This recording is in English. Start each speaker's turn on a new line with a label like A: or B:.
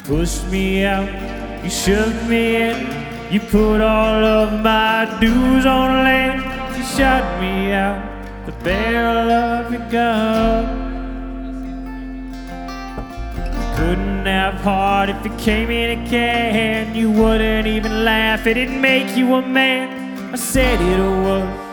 A: pushed me out, you shoved me in, you put all of my dues on land. You shot me out the barrel of your gun. Couldn't have heart if it came in a can. You wouldn't even laugh, it didn't make you a man. I said it was